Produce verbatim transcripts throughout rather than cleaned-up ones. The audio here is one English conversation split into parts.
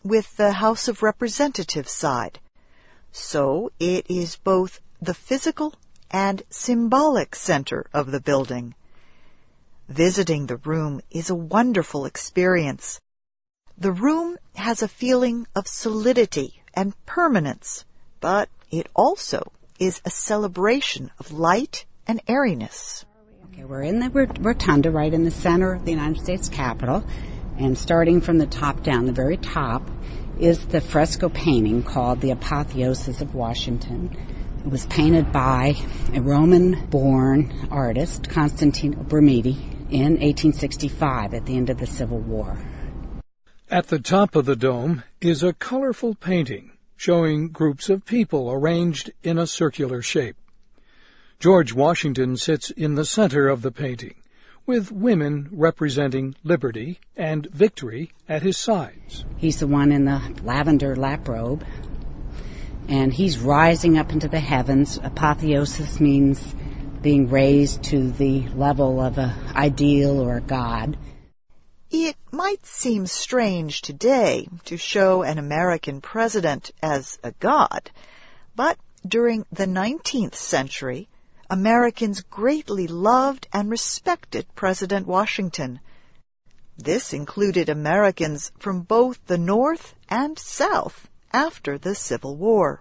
with the House of Representatives side. So it is both the physical and symbolic center of the building. Visiting the room is a wonderful experience. The room has a feeling of solidity and permanence, but it also is a celebration of light and airiness. Okay, we're in the rotunda right in the center of the United States Capitol, and starting from the top down, the very top, is the fresco painting called The Apotheosis of Washington. It was painted by a Roman-born artist, Constantino Brumidi, in eighteen sixty-five at the end of the Civil War. At the top of the dome is a colorful painting showing groups of people arranged in a circular shape. George Washington sits in the center of the painting, with women representing liberty and victory at his sides. He's the one in the lavender lap robe, and he's rising up into the heavens. Apotheosis means being raised to the level of an ideal or a god. It might seem strange today to show an American president as a god, but during the nineteenth century, Americans greatly loved and respected President Washington. This included Americans from both the North and South after the Civil War.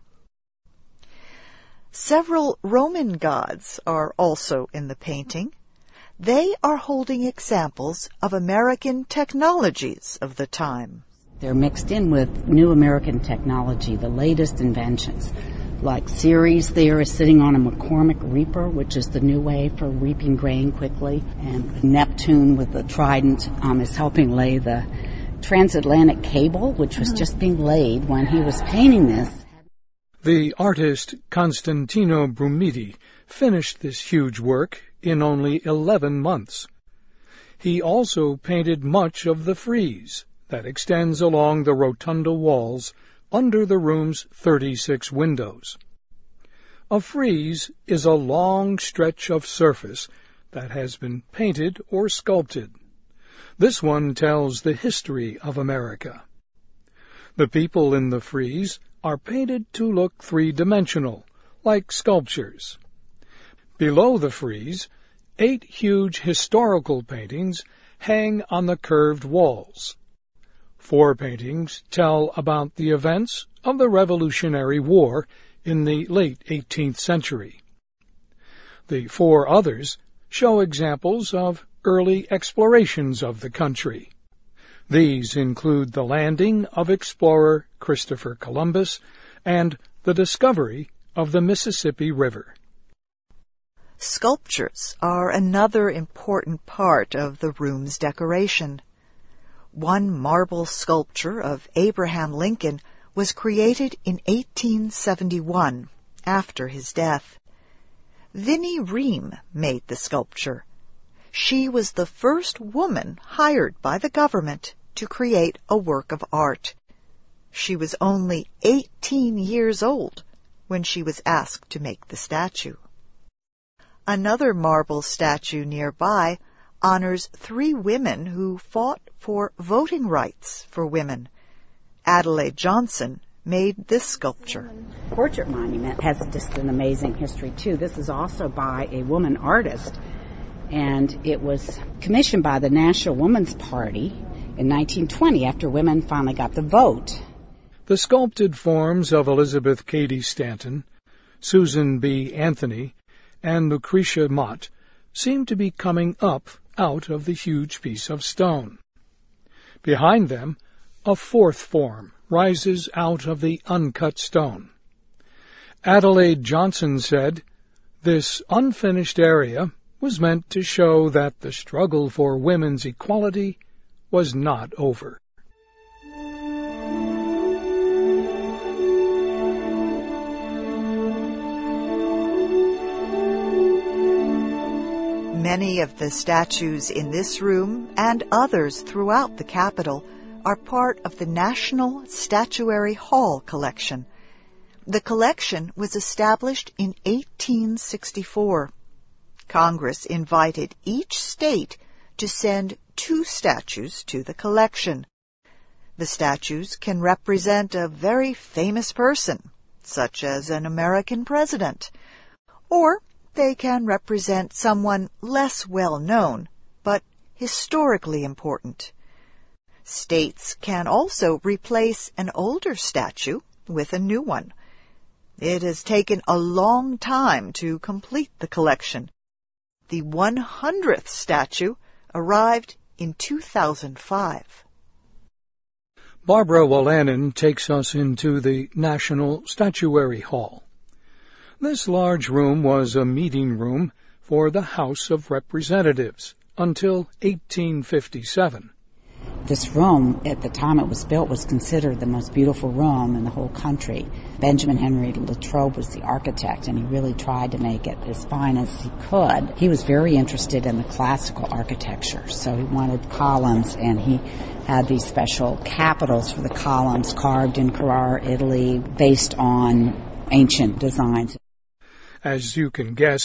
Several Roman gods are also in the painting. They are holding examples of American technologies of the time. They're mixed in with new American technology, the latest inventions. Like Ceres there is sitting on a McCormick reaper, which is the new way for reaping grain quickly. And Neptune with the trident um, is helping lay the transatlantic cable, which was just being laid when he was painting this. The artist Constantino Brumidi finished this huge work in only eleven months. He also painted much of the frieze that extends along the rotunda walls under the room's thirty-six windows. A frieze is a long stretch of surface that has been painted or sculpted. This one tells the history of America. The people in the frieze are painted to look three-dimensional, like sculptures. Below the frieze, eight huge historical paintings hang on the curved walls. Four paintings tell about the events of the Revolutionary War in the late eighteenth century. The four others show examples of early explorations of the country. These include the landing of explorer Christopher Columbus and the discovery of the Mississippi River. Sculptures are another important part of the room's decoration. One marble sculpture of Abraham Lincoln was created in eighteen seventy-one, after his death. Vinnie Ream made the sculpture. She was the first woman hired by the government to create a work of art. She was only eighteen years old when she was asked to make the statue. Another marble statue nearby honors three women who fought for voting rights for women. Adelaide Johnson made this sculpture. Portrait monument has just an amazing history, too. This is also by a woman artist, and it was commissioned by the National Woman's Party in nineteen twenty after women finally got the vote. The sculpted forms of Elizabeth Cady Stanton, Susan B. Anthony, and Lucretia Mott seem to be coming up out of the huge piece of stone. Behind them, a fourth form rises out of the uncut stone. Adelaide Johnson said, "This unfinished area was meant to show that the struggle for women's equality was not over." Many of the statues in this room and others throughout the Capitol are part of the National Statuary Hall collection. The collection was established in eighteen sixty-four. Congress invited each state to send two statues to the collection. The statues can represent a very famous person, such as an American president, or they can represent someone less well known, but historically important. States can also replace an older statue with a new one. It has taken a long time to complete the collection. The one hundredth statue arrived in two thousand five. Barbara Wolanin takes us into the National Statuary Hall. This large room was a meeting room for the House of Representatives until eighteen fifty-seven. This room, at the time it was built, was considered the most beautiful room in the whole country. Benjamin Henry Latrobe was the architect, and he really tried to make it as fine as he could. He was very interested in the classical architecture, so he wanted columns, and he had these special capitals for the columns carved in Carrara, Italy, based on ancient designs. As you can guess,